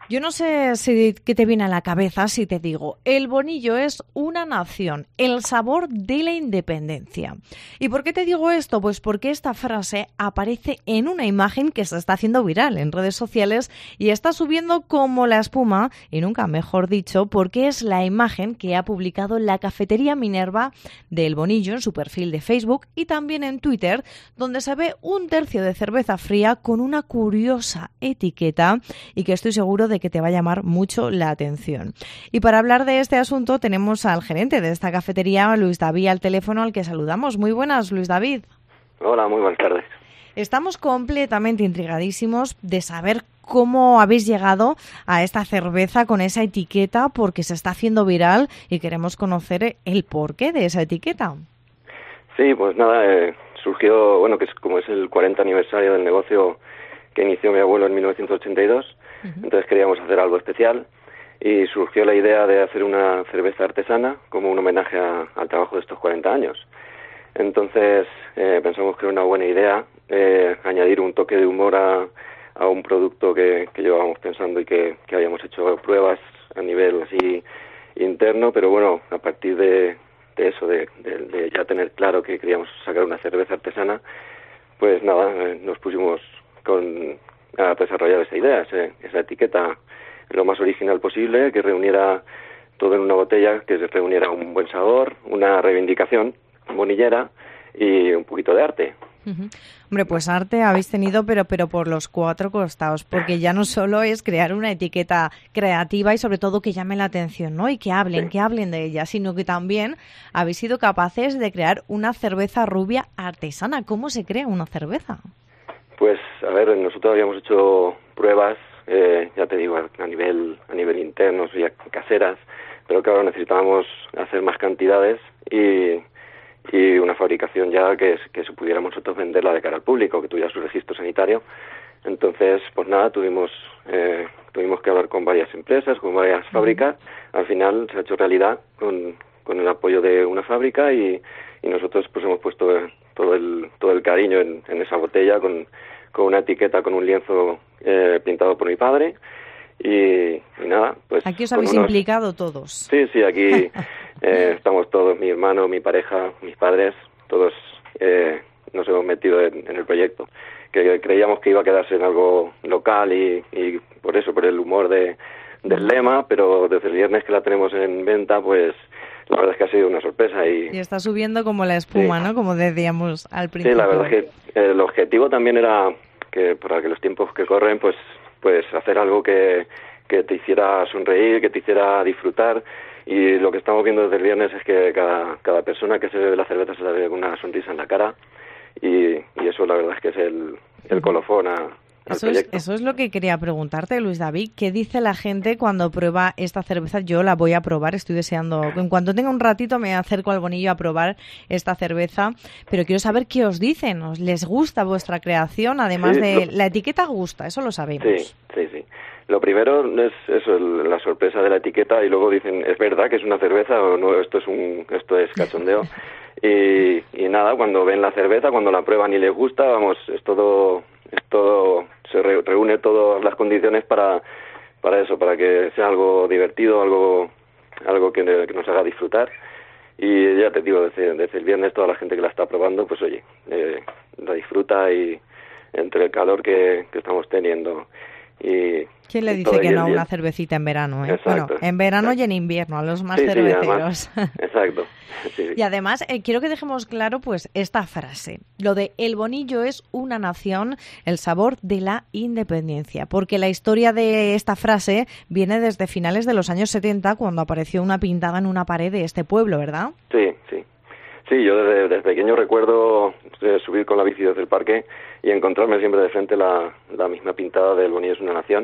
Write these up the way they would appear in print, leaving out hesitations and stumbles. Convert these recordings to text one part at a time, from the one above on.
Yo no sé si qué te viene a la cabeza si te digo, el Bonillo es una nación, el sabor de la independencia. ¿Y por qué te digo esto? Pues porque esta frase aparece en una imagen que se está haciendo viral en redes sociales y está subiendo como la espuma, y nunca mejor dicho, porque es la imagen que ha publicado la cafetería Minerva del Bonillo en su perfil de Facebook y también en Twitter, donde se ve un tercio de cerveza fría con una curiosa etiqueta y que estoy seguro de que te va a llamar mucho la atención. Y para hablar de este asunto tenemos al gerente de esta cafetería, Luis David, al teléfono, al que saludamos. Muy buenas, Luis David. Hola, muy buenas tardes. Estamos completamente intrigadísimos de saber cómo habéis llegado a esta cerveza con esa etiqueta, porque se está haciendo viral y queremos conocer el porqué de esa etiqueta. Sí, pues nada, surgió, bueno, que como es el 40 aniversario del negocio que inició mi abuelo en 1982, entonces queríamos hacer algo especial y surgió la idea de hacer una cerveza artesana como un homenaje al trabajo de estos 40 años. Entonces pensamos que era una buena idea añadir un toque de humor a un producto que llevábamos pensando y que habíamos hecho pruebas a nivel así interno, pero bueno, a partir de eso, de ya tener claro que queríamos sacar una cerveza artesana, pues nada, nos pusimos a desarrollar esa idea, esa etiqueta lo más original posible, que reuniera todo en una botella, que reuniera un buen sabor, una reivindicación bonillera y un poquito de arte. Hombre, pues arte habéis tenido, pero por los cuatro costados, porque ya no solo es crear una etiqueta creativa y sobre todo que llame la atención, ¿no? Y que hablen de ella, sino que también habéis sido capaces de crear una cerveza rubia artesana. ¿Cómo se crea una cerveza? Pues, a ver, nosotros habíamos hecho pruebas, ya te digo, a nivel internos y caseras, pero claro, necesitábamos hacer más cantidades y una fabricación ya que pudiéramos nosotros venderla de cara al público, que tuviera su registro sanitario. Entonces, pues nada, tuvimos que hablar con varias empresas, con varias fábricas. Al final se ha hecho realidad con el apoyo de una fábrica y nosotros pues hemos puesto todo el cariño en esa botella con una etiqueta, con un lienzo pintado por mi padre. Y nada, pues... Aquí os habéis implicado todos. Sí, aquí estamos todos, mi hermano, mi pareja, mis padres, todos nos hemos metido en el proyecto, que creíamos que iba a quedarse en algo local y por eso, por el humor del lema, pero desde el viernes que la tenemos en venta, pues la verdad es que ha sido una sorpresa. Y está subiendo como la espuma, sí, ¿no? Como decíamos al principio. Sí, la verdad es que el objetivo también era que para que los tiempos que corren, pues hacer algo que te hiciera sonreír, que te hiciera disfrutar, y lo que estamos viendo desde el viernes es que cada persona que se bebe la cerveza se le ve con una sonrisa en la cara y eso la verdad es que es el colofón al proyecto. Eso es lo que quería preguntarte, Luis David. ¿Qué dice la gente cuando prueba esta cerveza? Yo la voy a probar, estoy deseando. En cuanto tenga un ratito me acerco al Bonillo a probar esta cerveza, pero quiero saber qué os dicen. ¿Les gusta vuestra creación? Además de la etiqueta gusta, eso lo sabemos. Sí. Lo primero es eso, la sorpresa de la etiqueta, y luego dicen, ¿es verdad que es una cerveza o no? Esto es cachondeo. y nada, cuando ven la cerveza, cuando la prueban y les gusta, vamos, es todo se reúne todas las condiciones para eso, para que sea algo divertido, algo que nos haga disfrutar. Y ya te digo, desde el viernes toda la gente que la está probando, pues oye, la disfruta, y entre el calor que estamos teniendo y... ¿Quién le dice que no a una cervecita en verano? Exacto. Bueno, en verano y en invierno, a los más cerveceros. Sí, además, exacto. Sí. Y además, quiero que dejemos claro pues esta frase, lo de el Bonillo es una nación, el sabor de la independencia, porque la historia de esta frase viene desde finales de los años 70, cuando apareció una pintada en una pared de este pueblo, ¿verdad? Sí. Sí, yo desde pequeño recuerdo subir con la bici desde el parque y encontrarme siempre de frente la misma pintada del Bonillo es una nación.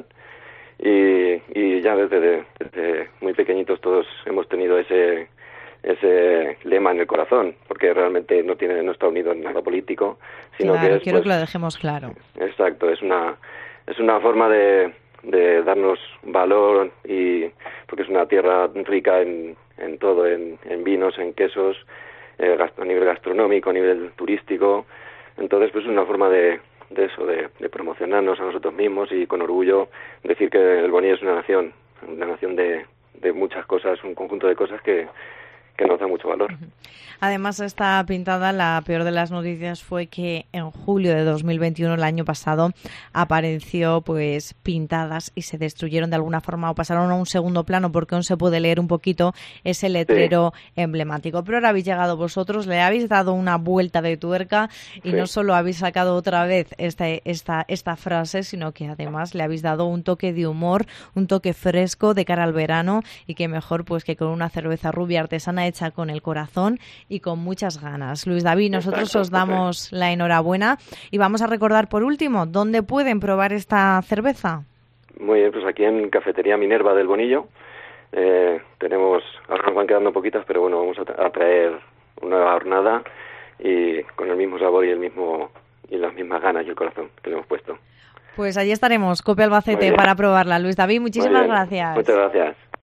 Y ya desde muy pequeñitos todos hemos tenido ese lema en el corazón, porque realmente no está unido en nada político, sino claro, que quiero que lo dejemos claro. Exacto, es una forma de darnos valor, y porque es una tierra rica en todo, en vinos, en quesos, a nivel gastronómico, a nivel turístico. Entonces pues es una forma de eso, de promocionarnos a nosotros mismos y con orgullo decir que el Bonillo es una nación de muchas cosas, un conjunto de cosas que nos da mucho valor. Además, esta pintada, la peor de las noticias fue que en julio de 2021, el año pasado, apareció pues pintadas y se destruyeron de alguna forma o pasaron a un segundo plano porque aún se puede leer un poquito ese letrero emblemático. Pero ahora habéis llegado vosotros, le habéis dado una vuelta de tuerca y no solo habéis sacado otra vez esta frase, sino que además le habéis dado un toque de humor, un toque fresco de cara al verano y que mejor pues que con una cerveza rubia artesana hecha con el corazón y con muchas ganas. Luis David, nosotros os damos la enhorabuena y vamos a recordar por último, ¿dónde pueden probar esta cerveza? Muy bien, pues aquí en Cafetería Minerva del Bonillo. Tenemos, ahora nos van quedando poquitas, pero bueno, vamos a traer una nueva jornada y con el mismo sabor y las mismas ganas y el corazón que le hemos puesto. Pues allí estaremos, Copia Albacete, para probarla. Luis David, muchísimas gracias. Muchas gracias.